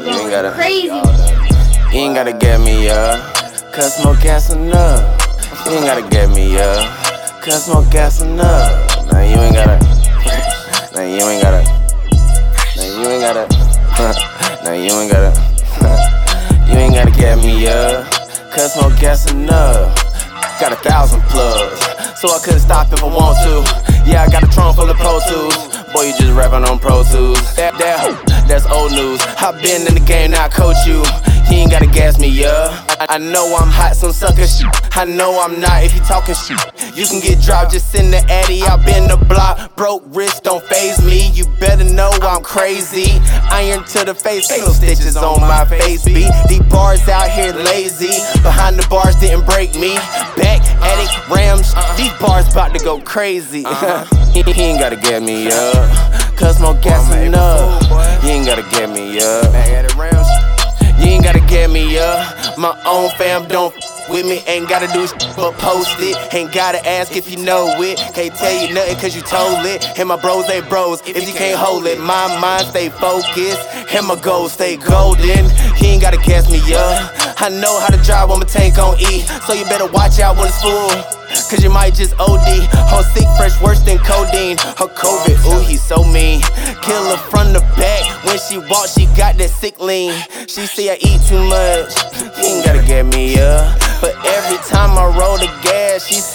gotta, crazy. you ain't gotta get me up, cause more gas enough. You ain't gotta get me up, cause more gas enough. Nah, you ain't gotta, nah, you ain't gotta, nah, you ain't gotta, nah, you ain't gotta, you ain't gotta get me up, cause more gas enough. Got 1,000 plugs, so I couldn't stop if I want to. Yeah, I got a trunk full of Pro Tools. Boy, you just rapping on Pro Tools. That's old news. I been in the game, now I coach you. You ain't gotta gas me up. I know I'm hot, some sucker shit. I know I'm not if you talking shit. You can get dropped, just send the Addy. I been the block, broke wrist don't faze me. You better know I'm crazy. Iron to the face, ain't no stitches on my face, B. These bars out here lazy. Behind the bars didn't break me. Back attic Rams, these bars about to go crazy. He ain't gotta get me up, cause more gas enough. You ain't gotta get me up. Back attic Rams. You ain't gotta get me up. My own fam don't with me. Ain't gotta do but post it. Ain't gotta ask if you know it. Can't tell you nothing cause you told it. And my bros, they bros if you can't hold it. My mind stay focused and my goals stay golden. You ain't gotta gas me up. I know how to drive when my tank on E. So you better watch out when it's full, cause you might just OD. Her sick fresh worse than codeine. Her COVID, ooh, he's so mean. Kill her from the back. When she walk, she got that sick lean. She say I eat too much. You ain't gotta get me up. But every time I roll the gas, she